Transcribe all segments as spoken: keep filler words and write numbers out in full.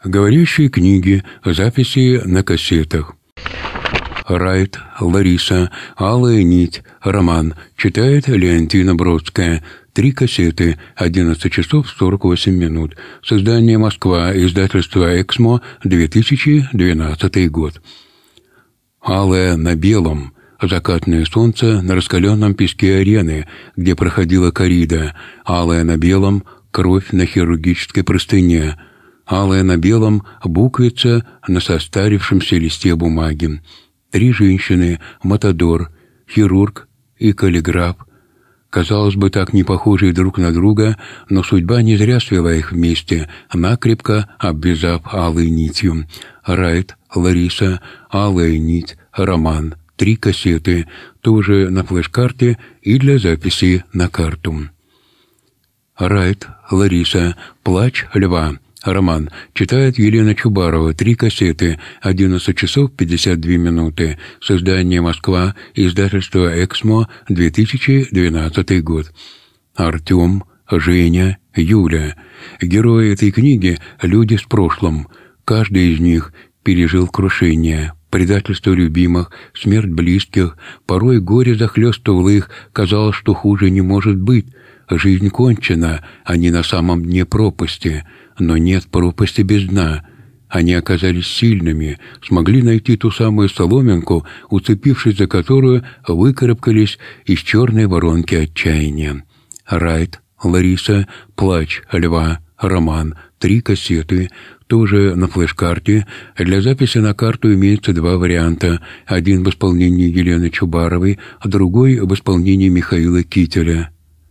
Говорящие книги, записи на кассетах. Райт, Лариса, «Алая нить», роман. Читает Леонтина Бродская. Три кассеты, одиннадцать часов сорок восемь минут. Создание Москва, издательство «Эксмо», две тысячи двенадцатый год. «Алая на белом». Закатное солнце на раскаленном песке арены, где проходила коррида. Алая на белом, кровь на хирургической простыне. Алая на белом, буквица на состарившемся листе бумаги. Три женщины, матадор, хирург и каллиграф. Казалось бы, так не похожие друг на друга, но судьба не зря свела их вместе, накрепко обвязав алой нитью. Райт, Лариса, «Алая нить», роман. Три кассеты, тоже на флеш-карте и для записи на карту. Райт, Лариса, «Плач льва», роман. Читает Елена Чубарова. Три кассеты, одиннадцать часов пятьдесят две минуты. Создание Москва, издательство «Эксмо», две тысячи двенадцатый год. Артем, Женя, Юля. Герои этой книги — люди с прошлым. Каждый из них пережил крушение, предательство любимых, смерть близких, порой горе захлестывало их, казалось, что хуже не может быть. Жизнь кончена, они на самом дне пропасти, но нет пропасти без дна. Они оказались сильными, смогли найти ту самую соломинку, уцепившись за которую, выкарабкались из черной воронки отчаяния. Райт, Лариса, «Плач льва», роман. Три кассеты, тоже на флеш-карте. Для записи на карту имеется два варианта. Один в исполнении Елены Чубаровой, а другой в исполнении Михаила Кителя.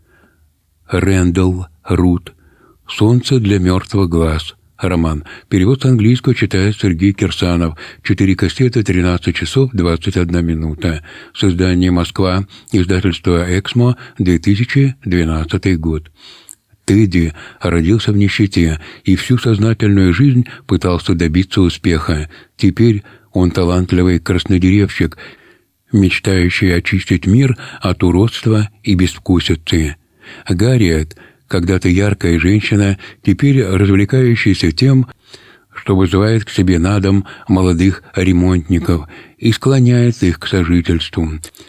Рэндалл, Рут. «Солнце для мертвых глаз», роман. Перевод с английского читает Сергей Кирсанов. Четыре кассеты, тринадцать часов двадцать одна минута. Создание Москва, издательство «Эксмо», две тысячи двенадцатый год. Тедди родился в нищете и всю сознательную жизнь пытался добиться успеха. Теперь он талантливый краснодеревщик, мечтающий очистить мир от уродства и безвкусицы. Гарриет, когда-то яркая женщина, теперь развлекающаяся тем, что вызывает к себе на дом молодых ремонтников и склоняет их к сожительству.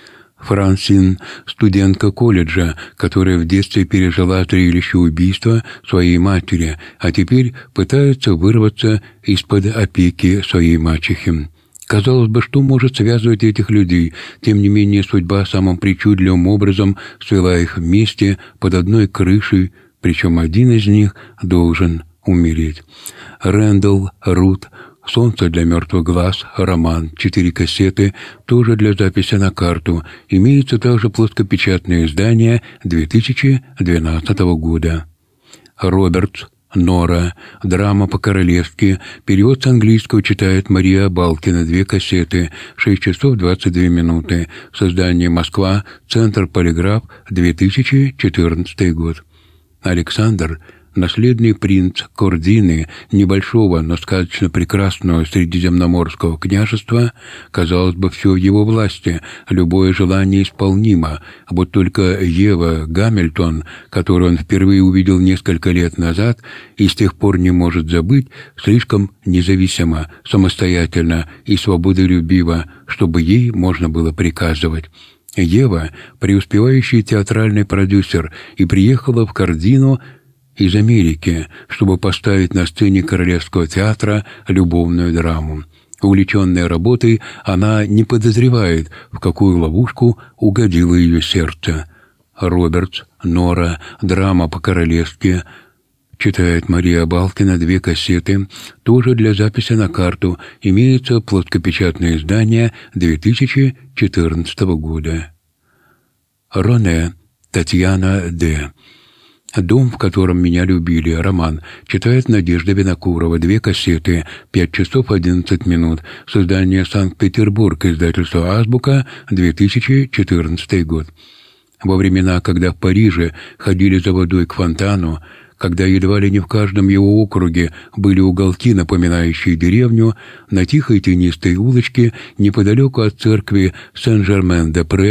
Франсин, студентка колледжа, которая в детстве пережила зрелище убийства своей матери, а теперь пытается вырваться из-под опеки своей мачехи. Казалось бы, что может связывать этих людей? Тем не менее, судьба самым причудливым образом свела их вместе под одной крышей, причем один из них должен умереть. Рэндалл, Рут, «Солнце для мертвых глаз», роман. Четыре кассеты, тоже для записи на карту. Имеется также плоскопечатное издание две тысячи двенадцатого года. Робертс, Нора, драма по-королевски. Перевод с английского читает Мария Балкина. Две кассеты, шесть часов двадцать две минуты. Создание Москва, Центр Полиграф, две тысячи четырнадцатый год. Александр, наследный принц Кордины, небольшого, но сказочно прекрасного средиземноморского княжества, казалось бы, все в его власти, любое желание исполнимо. Вот только Ева Гамильтон, которую он впервые увидел несколько лет назад и с тех пор не может забыть, слишком независима, самостоятельна и свободолюбива, чтобы ей можно было приказывать. Ева — преуспевающий театральный продюсер и приехала в Кордину из Америки, чтобы поставить на сцене Королевского театра любовную драму. Увлеченная работой, она не подозревает, в какую ловушку угодило ее сердце. Робертс, Нора, драма по-королевски. Читает Мария Балкина. Две кассеты, тоже для записи на карту. Имеется плоскопечатное издание две тысячи четырнадцатого года. Роне, Татьяна Д. «Дом, в котором меня любили», роман. Читает Надежда Винокурова. Две кассеты, пять часов одиннадцать минут. Создание Санкт-Петербург, издательство «Азбука», две тысячи четырнадцатый год. Во времена, когда в Париже ходили за водой к фонтану, когда едва ли не в каждом его округе были уголки, напоминающие деревню, на тихой тенистой улочке, неподалеку от церкви Сен-Жермен-де-Пре,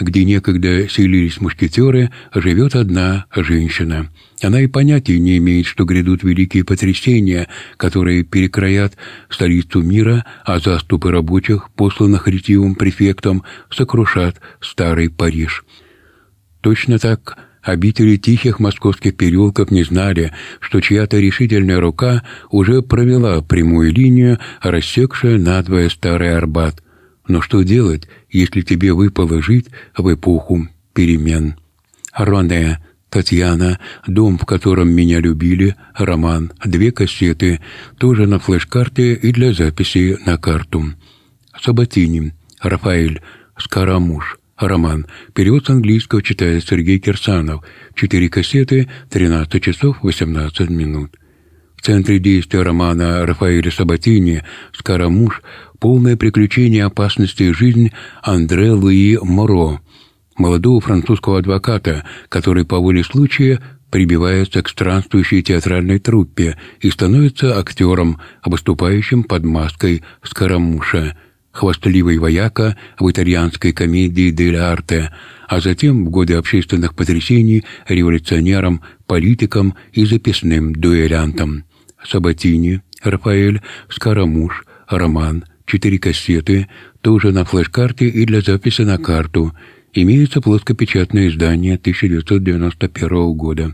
где некогда селились мушкетеры, живет одна женщина. Она и понятия не имеет, что грядут великие потрясения, которые перекроят столицу мира, а заступы рабочих, посланных ретивым префектом, сокрушат старый Париж. Точно так обители тихих московских переулков не знали, что чья-то решительная рука уже провела прямую линию, рассекшая надвое старый Арбат. Но что делать, если тебе выпало жить в эпоху перемен? Роне, Татьяна, дом, в котором меня любили, роман, две кассеты, тоже на флеш-карте и для записи на карту. Сабатини, Рафаэль, Скарамуш, роман, перевод с английского читает Сергей Кирсанов, четыре кассеты, тринадцать часов восемнадцать минут. В центре действия романа Рафаэля Сабатини «Скарамуш» полное приключение опасности и жизнь Андре Луи Моро, молодого французского адвоката, который по воле случая прибивается к странствующей театральной труппе и становится актером, выступающим под маской Скарамуша, хвастливый вояка в итальянской комедии «Дель арте», а затем в годы общественных потрясений революционером, политиком и записным дуэлянтом. Сабатини, Рафаэль, Скарамуш, роман, четыре кассеты, тоже на флеш-карте и для записи на карту. Имеется плоскопечатное издание тысяча девятьсот девяносто первого года.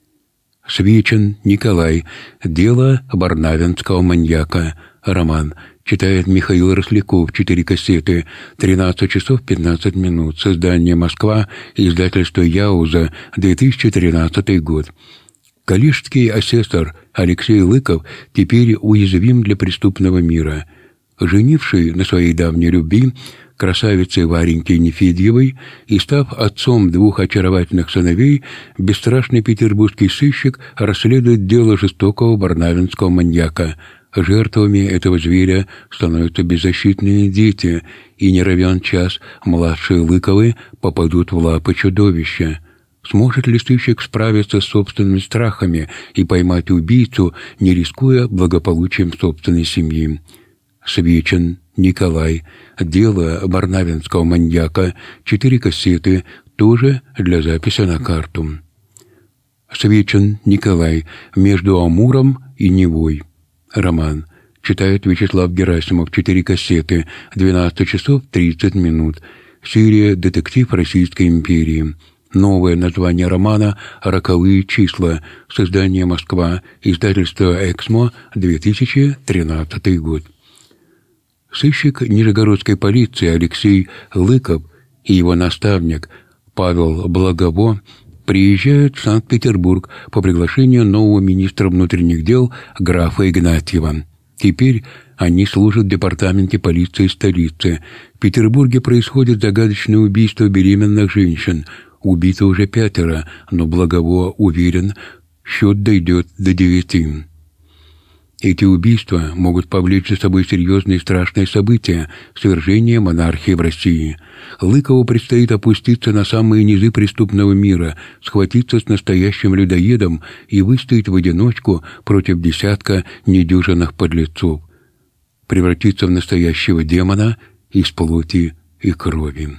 Свечин Николай. Дело барнавинского маньяка. Роман. Читает Михаил Росляков. Четыре кассеты. тринадцать часов пятнадцать минут. Создание Москва. Издательство Яуза. две тысячи тринадцатый год. Калишский асессор Алексей Лыков теперь уязвим для преступного мира. Женивший на своей давней любви, красавице Вареньке Нефедьевой, и став отцом двух очаровательных сыновей, бесстрашный петербургский сыщик расследует дело жестокого барнавинского маньяка. Жертвами этого зверя становятся беззащитные дети, и не равен час младшие Лыковы попадут в лапы чудовища. Сможет ли сыщик справиться с собственными страхами и поймать убийцу, не рискуя благополучием собственной семьи? Свечин Николай. Дело барнавинского маньяка. Четыре кассеты, тоже для записи на карту. Свечин Николай. Между Амуром и Невой. Роман. Читает Вячеслав Герасимов. Четыре кассеты. двенадцать часов тридцать минут. Серия «Детектив Российской империи». Новое название романа «Роковые числа». Создание Москва. Издательство «Эксмо», две тысячи тринадцатый год. Сыщик нижегородской полиции Алексей Лыков и его наставник Павел Благово приезжают в Санкт-Петербург по приглашению нового министра внутренних дел графа Игнатьева. Теперь они служат в департаменте полиции столицы. В Петербурге происходит загадочное убийство беременных женщин. Убито уже пятеро, но Благово уверен, счет дойдет до девяти. Эти убийства могут повлечь за собой серьезные и страшные события — свержение монархии в России. Лыкову предстоит опуститься на самые низы преступного мира, схватиться с настоящим людоедом и выстоять в одиночку против десятка недюжинных подлецов. Превратиться в настоящего демона из плоти и крови.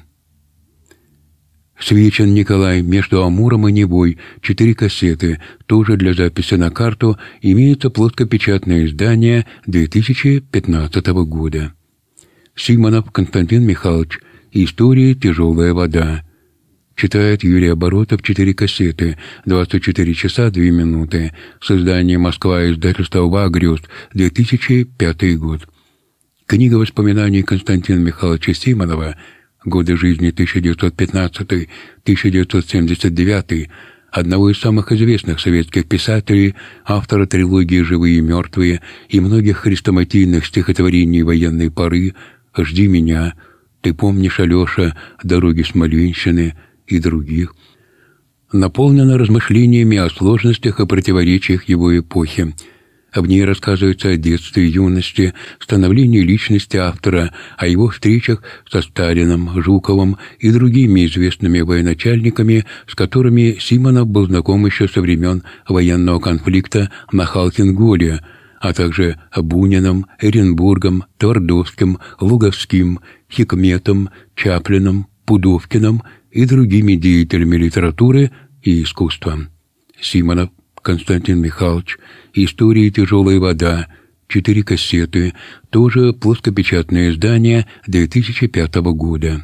Свечин Николай. Между Амуром и Невой. Четыре кассеты, тоже для записи на карту. Имеется плоскопечатное издание две тысячи пятнадцатого года. Симонов Константин Михайлович. История «Тяжелая вода». Читает Юрий Оборотов. Четыре кассеты, двадцать четыре часа две минуты. Создание Москва. Издательство Вагриус. две тысячи пятый год. Книга воспоминаний Константина Михайловича Симонова. Годы жизни тысяча девятьсот пятнадцатый — тысяча девятьсот семьдесят девятый, одного из самых известных советских писателей, автора трилогии «Живые и мертвые» и многих хрестоматийных стихотворений военной поры «Жди меня», «Ты помнишь, Алеша», «Дороги Смоленщины» и других. Наполнена размышлениями о сложностях и противоречиях его эпохи. В ней рассказывается о детстве и юности, становлении личности автора, о его встречах со Сталиным, Жуковым и другими известными военачальниками, с которыми Симонов был знаком еще со времен военного конфликта на Халкин-Голе, а также Буниным, Эренбургом, Твардовским, Луговским, Хикметом, Чаплиным, Пудовкиным и другими деятелями литературы и искусства. Симонов Константин Михайлович, «История тяжелая вода», четыре кассеты, тоже плоскопечатное издание две тысячи пятого года.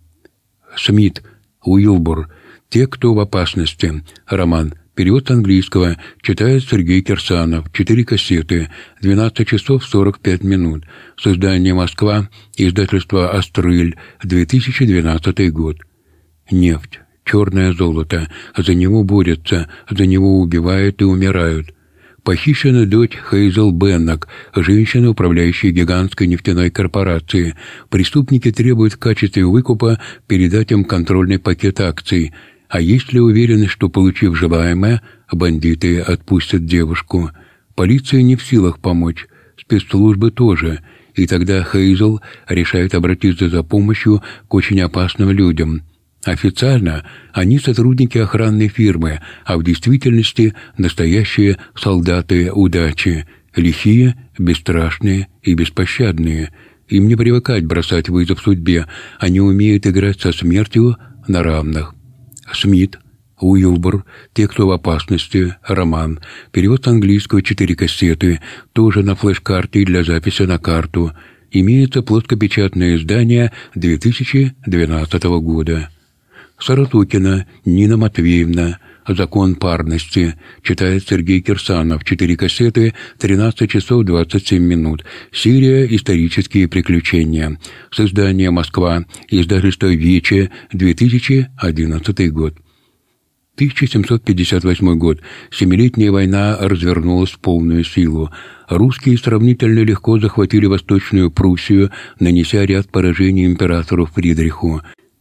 Смит Уилбур, «Те, кто в опасности», роман, перевод с английского, читает Сергей Кирсанов, четыре кассеты, двенадцать часов сорок пять минут, создание «Москва», издательство «Астрыль», две тысячи двенадцатый год. Нефть, черное золото, за него борются, за него убивают и умирают. Похищена дочь Хейзел Беннок, женщина, управляющая гигантской нефтяной корпорацией. Преступники требуют в качестве выкупа передать им контрольный пакет акций. А есть ли уверенность, что, получив желаемое, бандиты отпустят девушку? Полиция не в силах помочь, спецслужбы тоже. И тогда Хейзел решает обратиться за помощью к очень опасным людям. Официально они сотрудники охранной фирмы, а в действительности настоящие солдаты удачи, лихие, бесстрашные и беспощадные. Им не привыкать бросать вызов судьбе, они умеют играть со смертью на равных. Смит Уилбур, «Те, кто в опасности», роман, перевод с английского, четыре кассеты, тоже на флеш-карте для записи на карту. Имеется плоскопечатное издание две тысячи двенадцатого года. Саратукина Нина Матвеевна, «Закон парности», читает Сергей Кирсанов, четыре кассеты, тринадцать часов двадцать семь минут. Серия «Исторические приключения». Создание «Москва», издательство «Вече», две тысячи одиннадцатый год. тысяча семьсот пятьдесят восьмой год. Семилетняя война развернулась в полную силу. Русские сравнительно легко захватили Восточную Пруссию, нанеся ряд поражений императору Фридриху.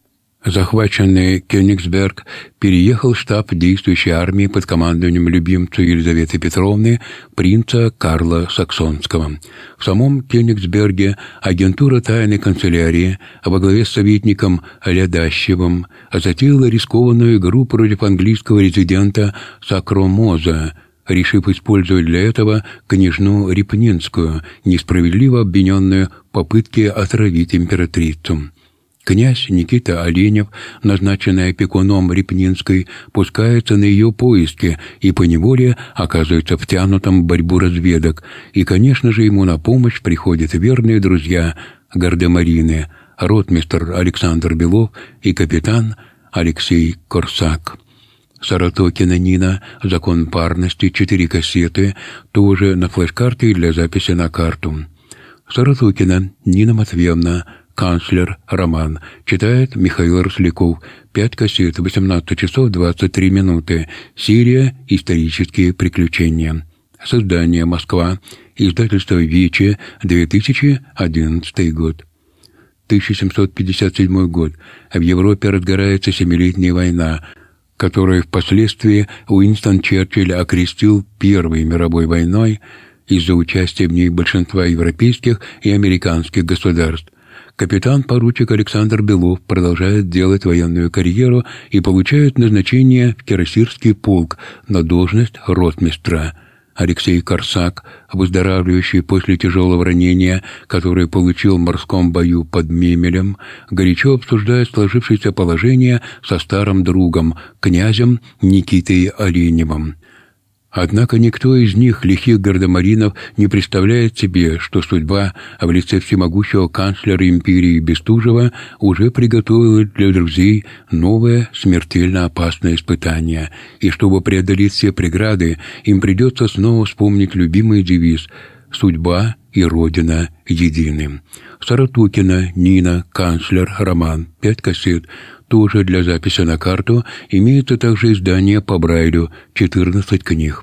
Захваченный Кёнигсберг переехал в штаб действующей армии под командованием любимца Елизаветы Петровны, принца Карла Саксонского. В самом Кёнигсберге агентура тайной канцелярии во главе с советником Лядащевым затеяла рискованную игру против английского резидента Сакромоза, решив использовать для этого княжну Репнинскую, несправедливо обвиненную в попытке отравить императрицу. Князь Никита Оленев, назначенный опекуном Репнинской, пускается на ее поиски и поневоле оказывается втянутым в борьбу разведок. И, конечно же, ему на помощь приходят верные друзья Гардемарины, ротмистр Александр Белов и капитан Алексей Корсак. Саратокина Нина, «Закон парности», четыре кассеты, тоже на флеш-карте для записи на карту. Саратокина Нина Матвеевна, «Канцлер», роман, читает Михаил Росляков, пять кассет, восемнадцать часов двадцать три минуты. Серия «Исторические приключения». Создание «Москва», издательство «Вече», две тысячи одиннадцатый год. тысяча семьсот пятьдесят седьмой год. В Европе разгорается Семилетняя война, которую впоследствии Уинстон Черчилль окрестил Первой мировой войной из-за участия в ней большинства европейских и американских государств. Капитан-поручик Александр Белов продолжает делать военную карьеру и получает назначение в Кирасирский полк на должность ротмистра. Алексей Корсак, выздоравливающий после тяжелого ранения, которое получил в морском бою под Мемелем, горячо обсуждает сложившееся положение со старым другом, князем Никитой Оленевым. Однако никто из них, лихих гардемаринов, не представляет себе, что судьба в лице всемогущего канцлера империи Бестужева уже приготовила для друзей новое смертельно опасное испытание, и чтобы преодолеть все преграды, им придется снова вспомнить любимый девиз «Судьба и Родина едины». Саратукина Нина, «Канцлер», роман, пять кассет, тоже для записи на карту, имеется также издание по Брайлю, четырнадцать книг.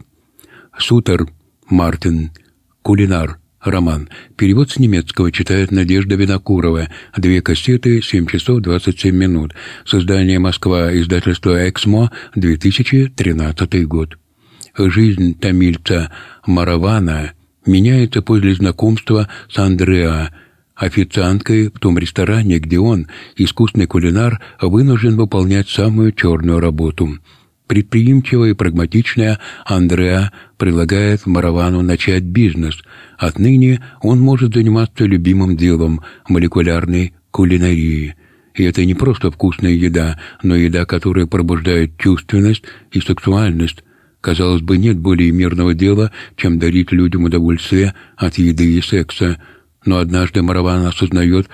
Сутер Мартин, «Кулинар», роман, перевод с немецкого, читает Надежда Винокурова, две кассеты, семь часов двадцать семь минут. Создание «Москва», издательство «Эксмо», две тысячи тринадцатый год. Жизнь тамильца Маравана меняется после знакомства с Андреа, официанткой в том ресторане, где он, искусный кулинар, вынужден выполнять самую черную работу. Предприимчивая и прагматичная Андреа предлагает Маравану начать бизнес. Отныне он может заниматься любимым делом – молекулярной кулинарией. И это не просто вкусная еда, но еда, которая пробуждает чувственность и сексуальность. Казалось бы, нет более мирного дела, чем дарить людям удовольствие от еды и секса. Но однажды Мараван осознает,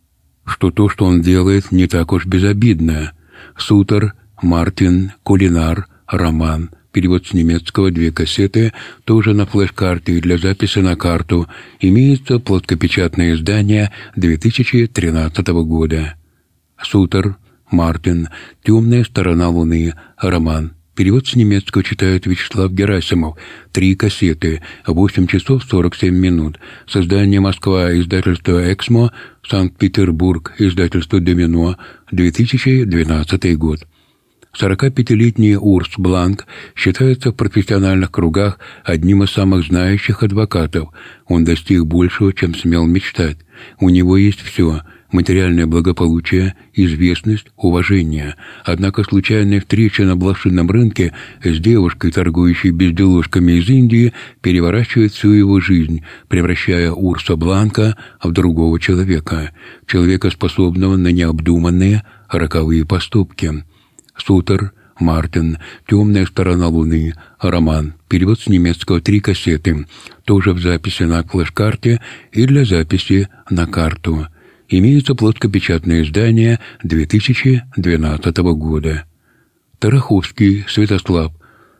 что то, что он делает, не так уж безобидно. Сутер, Мартин, Кулинар, Роман. Перевод с немецкого, две кассеты, тоже на флеш-карте и для записи на карту. Имеется плоскопечатное издание две тысячи тринадцатого года. Сутер, Мартин, «Темная сторона Луны», роман. Перевод с немецкого читает Вячеслав Герасимов. Три кассеты, восемь часов сорок семь минут. Создание Москва, издательство «Эксмо», Санкт-Петербург, издательство «Домино», две тысячи двенадцатый год. сорокапятилетний Урс Бланк считается в профессиональных кругах одним из самых знающих адвокатов. Он достиг большего, чем смел мечтать. У него есть все – материальное благополучие, известность, уважение. Однако случайная встреча на блошином рынке с девушкой, торгующей безделушками из Индии, переворачивает всю его жизнь, превращая Урса Бланка в другого человека, человека, способного на необдуманные роковые поступки. Сутер, Мартин, «Темная сторона Луны», роман. Перевод с немецкого, три кассеты, тоже в записи на флеш-карте и для записи на карту. Имеется плоскопечатное издание две тысячи двенадцатого года. Тараховский, Святослав.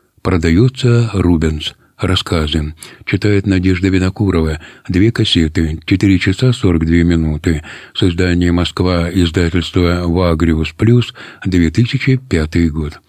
Продается Рубенс. Рассказы. Читает Надежда Винокурова. Две кассеты. Четыре часа сорок две минуты. Создание Москва. Издательство «Вагриус Плюс». две тысячи пятый год.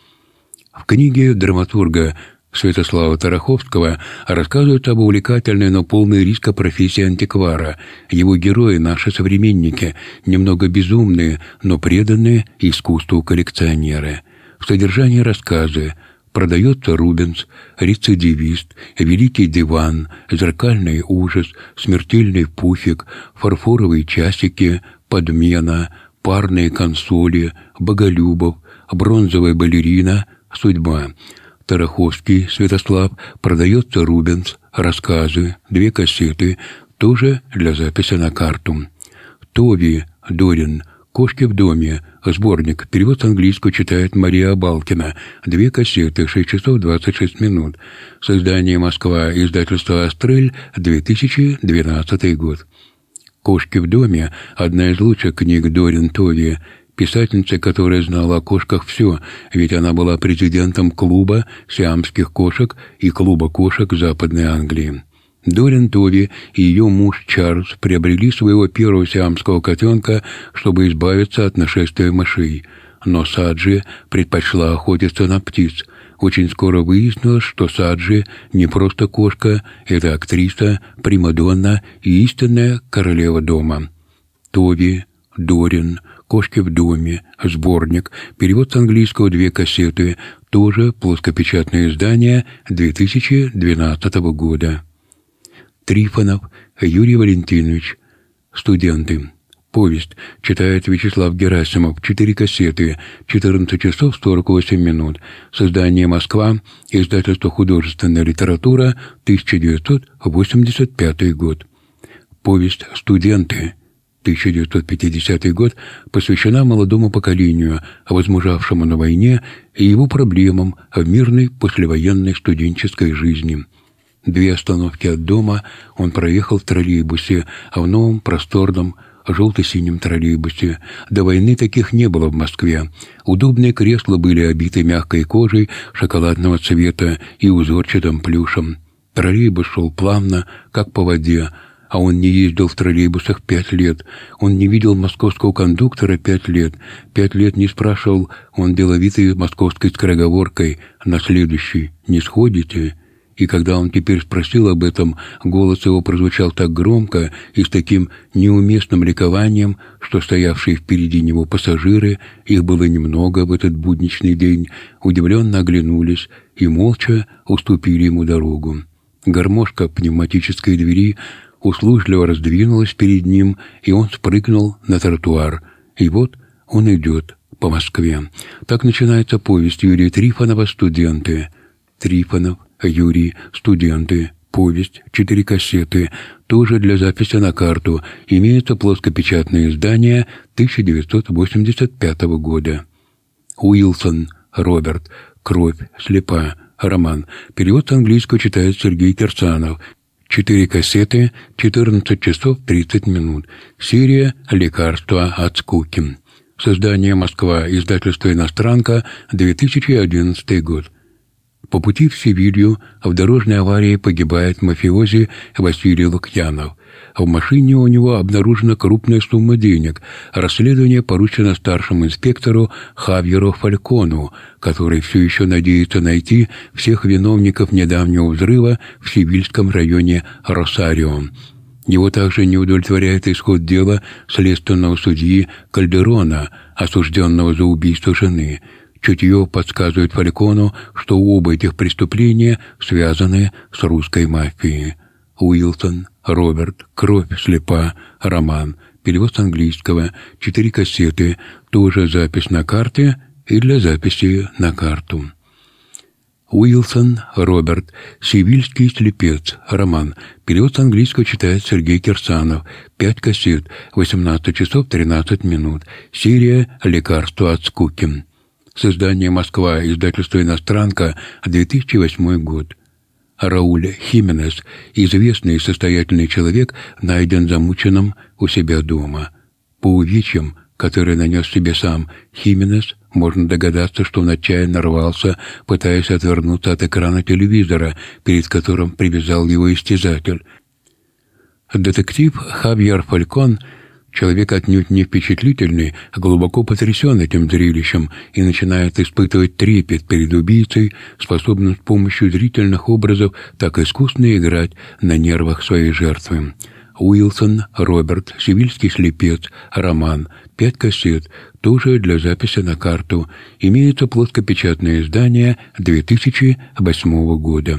В книге драматурга Святослава Тараховского рассказывают об увлекательной, но полной риска профессии антиквара. Его герои — наши современники, немного безумные, но преданные искусству коллекционеры. В содержании рассказы: продается Рубенс, рецидивист, великий диван, зеркальный ужас, смертельный пуфик, фарфоровые часики, подмена, парные консоли, Боголюбов, бронзовая балерина, судьба. Тараховский, Святослав. Продается Рубенс, рассказы, две кассеты, тоже для записи на карту. Тови, Дорин, «Кошки в доме», сборник, перевод с английского читает Мария Абалкина, две кассеты, шесть часов двадцать шесть минут. Создание Москва, издательство «Астрель», две тысячи двенадцатый год. «Кошки в доме» — одна из лучших книг Дорин Тови, писательница, которая знала о кошках все, ведь она была президентом клуба сиамских кошек и клуба кошек Западной Англии. Дорин Тови и ее муж Чарльз приобрели своего первого сиамского котенка, чтобы избавиться от нашествия мышей. Но Саджи предпочла охотиться на птиц. Очень скоро выяснилось, что Саджи не просто кошка, это актриса, примадонна и истинная королева дома. Тови, Дорин, «Кошки в доме», сборник, перевод с английского, две кассеты, тоже плоскопечатное издание две тысячи двенадцатого года. Трифонов Юрий Валентинович. Студенты. Повесть. Читает Вячеслав Герасимов. Четыре кассеты. четырнадцать часов сорок восемь минут. Создание Москва. Издательство «Художественная литература», тысяча девятьсот восемьдесят пятый год. Повесть «Студенты», тысяча девятьсот пятидесятый год, посвящена молодому поколению, возмужавшему на войне, и его проблемам в мирной послевоенной студенческой жизни. Две остановки от дома он проехал в троллейбусе, а в новом просторном желто-синем троллейбусе. До войны таких не было в Москве. Удобные кресла были обиты мягкой кожей шоколадного цвета и узорчатым плюшем. Троллейбус шел плавно, как по воде, а он не ездил в троллейбусах пять лет. Он не видел московского кондуктора пять лет. Пять лет не спрашивал он деловитой московской скороговоркой: «На следующий не сходите?» И когда он теперь спросил об этом, голос его прозвучал так громко и с таким неуместным ликованием, что стоявшие впереди него пассажиры, их было немного в этот будничный день, удивленно оглянулись и молча уступили ему дорогу. Гармошка пневматической двери услужливо раздвинулась перед ним, и он спрыгнул на тротуар. И вот он идет по Москве. Так начинается повесть Юрия Трифонова «Студенты». Трифонов Юрий, «Студенты», повесть, четыре кассеты, тоже для записи на карту. Имеется плоскопечатное издание тысяча девятьсот восемьдесят пятого года. Уилсон Роберт. «Кровь. Слепа». Роман. Перевод с английского читает Сергей Кирсанов. Четыре кассеты, четырнадцать часов тридцать минут. Серия «Лекарства от скуки». Создание Москва. Издательство «Иностранка», две тысячи одиннадцатый год. По пути в Севилью в дорожной аварии погибает мафиози Василий Лукьянов. В машине у него обнаружена крупная сумма денег. Расследование поручено старшему инспектору Хавьеру Фалькону, который все еще надеется найти всех виновников недавнего взрыва в севильском районе Росарио. Его также не удовлетворяет исход дела следственного судьи Кальдерона, осужденного за убийство жены. Чутье подсказывает Фалькону, что оба этих преступления связаны с русской мафией. Уилсон Роберт. «Кровь. Слепа». Роман. Перевод с английского. Четыре кассеты. Тоже запись на карте и для записи на карту. Уилсон Роберт. «Севильский слепец». Роман. Перевод с английского читает Сергей Кирсанов. Пять кассет. восемнадцать часов тринадцать минут. Серия «Лекарства от скуки». Создание Москва. Издательство «Иностранка», две тысячи восьмой год. Рауль Хименес, известный и состоятельный человек, найден замученным у себя дома. По увечьям, которые нанес себе сам Хименес, можно догадаться, что он отчаянно рвался, пытаясь отвернуться от экрана телевизора, перед которым привязал его истязатель. Детектив Хавьер Фалькон, человек отнюдь не впечатлительный, а глубоко потрясен этим зрелищем и начинает испытывать трепет перед убийцей, способным с помощью зрительных образов так искусно играть на нервах своей жертвы. Уилсон Роберт. «Севильский слепец». Роман. Пять кассет. Тоже для записи на карту. Имеется плоскопечатное издание две тысячи восьмого года.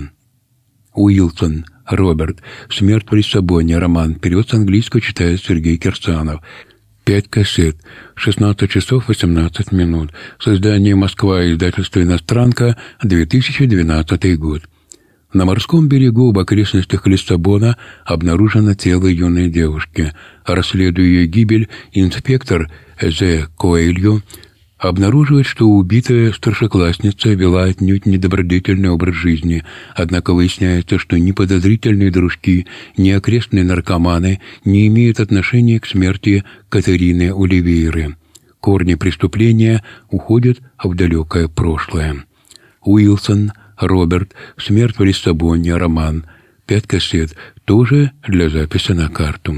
Уилсон Роберт. «Смерть в Лиссабоне». Роман. Перевод с английского читает Сергей Кирсанов. Пять кассет. шестнадцать часов восемнадцать минут. Создание Москва. Издательство «Иностранка», две тысячи двенадцатый год. На морском берегу в окрестностях Лиссабона обнаружено тело юной девушки. Расследуя ее гибель, инспектор Зе Коэльо обнаруживает, что убитая старшеклассница вела отнюдь недобродетельный образ жизни, однако выясняется, что ни подозрительные дружки, ни окрестные наркоманы не имеют отношения к смерти Катерины Оливейры. Корни преступления уходят в далекое прошлое. Уилсон Роберт. «Смерть в Лиссабоне». Роман. Пять кассет. Тоже для записи на карту.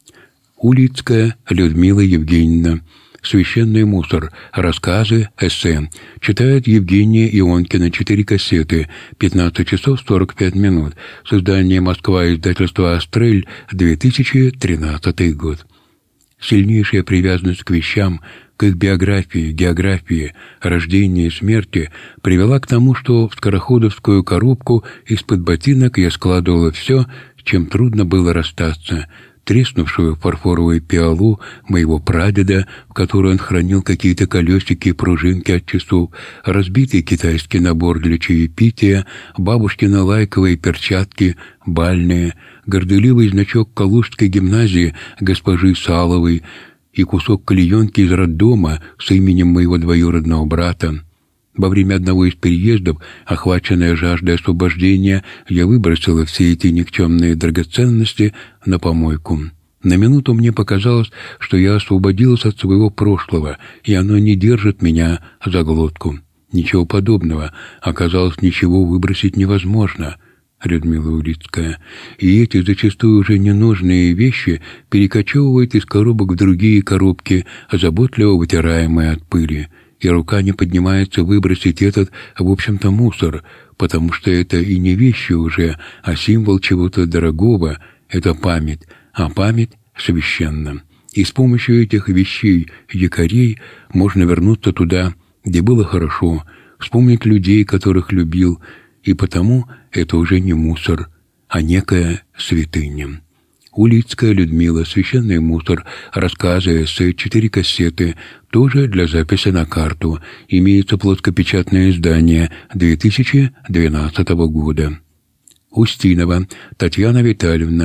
Улицкая Людмила Евгеньевна. «Священный мусор». Рассказы, эссе. Читает Евгения Ионкина. Четыре кассеты. пятнадцать часов сорок пять минут. Создание Москва. Издательство «Астрель», две тысячи тринадцатый год. Сильнейшая привязанность к вещам, к их биографии, географии, рождении и смерти привела к тому, что в скороходовскую коробку из-под ботинок я складывала все, с чем трудно было расстаться. Треснувшую фарфоровую пиалу моего прадеда, в которой он хранил какие-то колесики и пружинки от часов, разбитый китайский набор для чаепития, бабушкины лайковые перчатки, бальные, горделивый значок Калужской гимназии госпожи Саловой и кусок клеенки из роддома с именем моего двоюродного брата. Во время одного из переездов, охваченная жаждой освобождения, я выбросила все эти никчемные драгоценности на помойку. На минуту мне показалось, что я освободилась от своего прошлого, и оно не держит меня за глотку. Ничего подобного. Оказалось, ничего выбросить невозможно. Людмила Улицкая. И эти зачастую уже ненужные вещи перекочевывают из коробок в другие коробки, заботливо вытираемые от пыли. И рука не поднимается выбросить этот, в общем-то, мусор, потому что это и не вещи уже, а символ чего-то дорогого, это память, а память священна. И с помощью этих вещей, якорей, можно вернуться туда, где было хорошо, вспомнить людей, которых любил, и потому это уже не мусор, а некая святыня. Улицкая Людмила, «Священный мусор», рассказы, эссе, четыре кассеты, тоже для записи на карту. Имеется плоскопечатное издание две тысячи двенадцатого года. Устинова Татьяна Витальевна,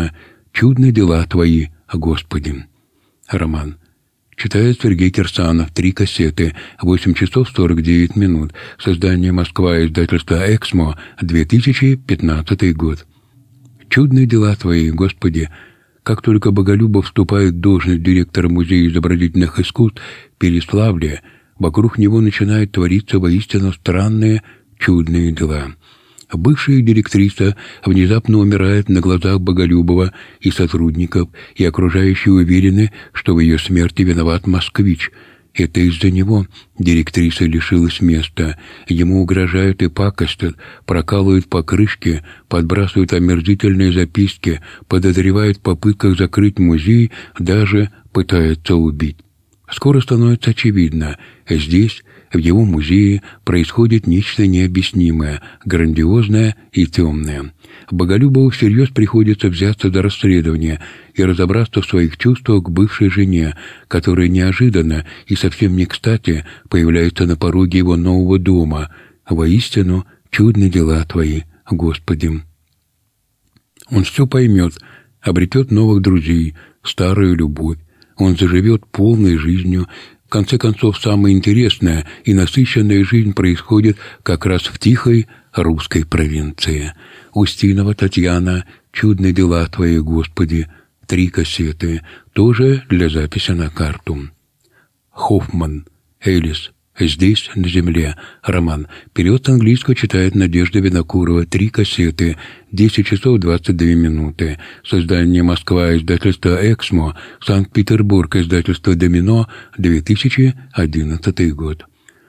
«Чудны дела Твои, Господи». Роман. Читает Сергей Кирсанов. Три кассеты. восемь часов сорок девять минут. Создание Москва. Издательство «Эксмо». две тысячи пятнадцатый год. «Чудные дела Твои, Господи». Как только Боголюбов вступает в должность директора Музея изобразительных искусств Переславля, вокруг него начинают твориться воистину странные, чудные дела. Бывшая директриса внезапно умирает на глазах Боголюбова и сотрудников, и окружающие уверены, что в ее смерти виноват москвич. Это из-за него директриса лишилась места. Ему угрожают и пакостят, прокалывают покрышки, подбрасывают омерзительные записки, подозревают в попытках закрыть музей, даже пытаются убить. Скоро становится очевидно, здесь, в его музее, происходит нечто необъяснимое, грандиозное и темное. Боголюбову всерьез приходится взяться за расследование и разобраться в своих чувствах к бывшей жене, которая неожиданно и совсем не кстати появляется на пороге его нового дома. Воистину, чудны дела Твои, Господи. Он все поймет, обретет новых друзей, старую любовь. Он заживет полной жизнью. В конце концов, самая интересная и насыщенная жизнь происходит как раз в тихой русской провинции. Устинова Татьяна. «Чудные дела Твои, Господи». Три кассеты. Тоже для записи на карту. Хоффман. Элис. «Здесь, на земле». Роман. Перевод с английского читает Надежда Винокурова. Три кассеты. десять часов двадцать две минуты. Создание Москва. Издательство «Эксмо». Санкт-Петербург. Издательство «Домино». две тысячи одиннадцатый год.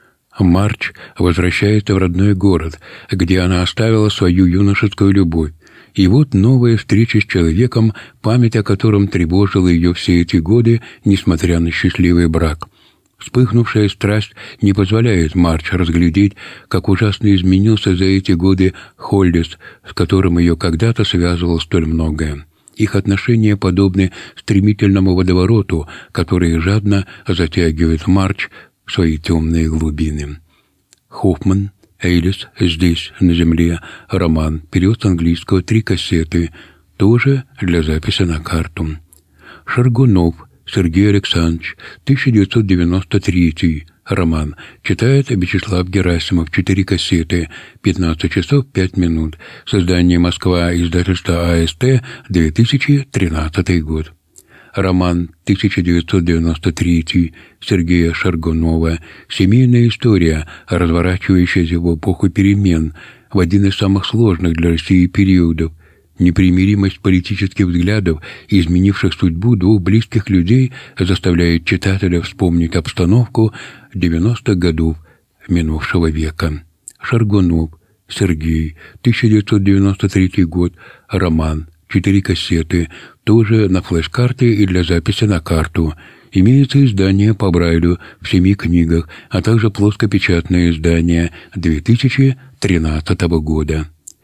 Марч возвращается в родной город, где она оставила свою юношескую любовь. И вот новая встреча с человеком, память о котором тревожила ее все эти годы, несмотря на счастливый брак. Вспыхнувшая страсть не позволяет Марч разглядеть, как ужасно изменился за эти годы Холлис, с которым ее когда-то связывало столь многое. Их отношения подобны стремительному водовороту, который жадно затягивает Марч в свои темные глубины. Хоффман. Элис. «Здесь, на земле». Роман. Перевод с английского. Три кассеты. Тоже для записи на карту. Шаргунов. Сергей Александрович. тысяча девятьсот девяносто третий. Роман. Читает Вячеслав Герасимов. Четыре кассеты. пятнадцать часов пять минут. Создание Москва. Издательство АСТ. две тысячи тринадцатый год. Роман. тысяча девятьсот девяносто третий. Сергея Шаргунова. Семейная история, разворачивающаяся в эпоху перемен, в один из самых сложных для России периодов. Непримиримость политических взглядов, изменивших судьбу двух близких людей, заставляет читателя вспомнить обстановку девяностых годов минувшего века. Шаргунов. Сергей. тысяча девятьсот девяносто третий год. Роман. Четыре кассеты. Тоже на флеш-карты и для записи на карту. Имеется издание по Брайлю в семи книгах, а также плоскопечатное издание две тысячи тринадцатого года.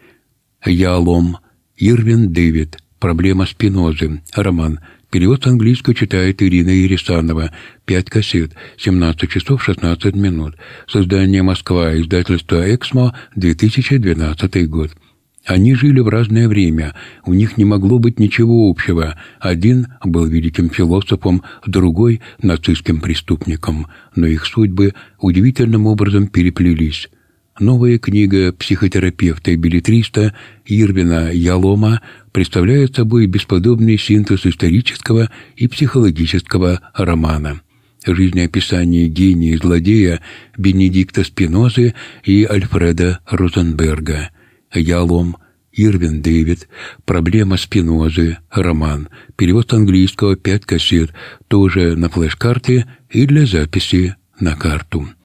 Ялом. Ирвин Дэвид. «Проблема Спинозы». Роман. Перевод с английского читает Ирина Ересанова. Пять кассет. семнадцать часов шестнадцать минут. Создание Москва. Издательство «Эксмо». две тысячи двенадцатый год. Они жили в разное время, у них не могло быть ничего общего. Один был великим философом, другой — нацистским преступником, но их судьбы удивительным образом переплелись. Новая книга психотерапевта и беллетриста Ирвина Ялома представляет собой бесподобный синтез исторического и психологического романа. Жизнеописание гения и злодея Бенедикта Спинозы и Альфреда Розенберга. Ялом. Ирвин Дэвид. «Проблема Спинозы». Роман. Перевод с английского. Пять кассет. Тоже на флеш-карте и для записи на карту.